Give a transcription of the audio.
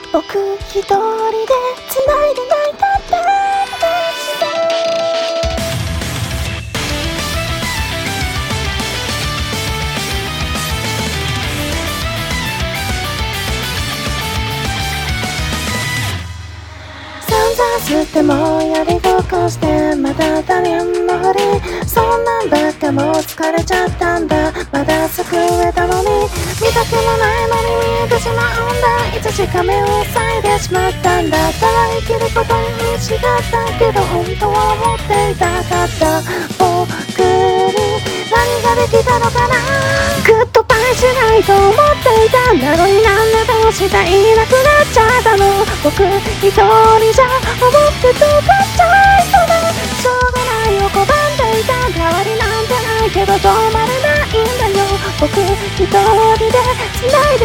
僕一人で繋いで泣いたって散々吸ってもやりごこしてまだ他人のふりそんなんばっかもう疲れちゃったんだまだ救えたのに見たくもないのに見えてしまうんだいつしか目を塞いでしまったんだただ生きることに違ったけど本当は思っていたかった僕に何ができたのかなグッドバイしないと思っていたんだのになんでどうしていなくなっちゃったの僕一人じゃ思ってどうかっちゃいそうだしょうがないよ拒んでいた代わりなんてないけど止まれないんだよ僕一人で繋い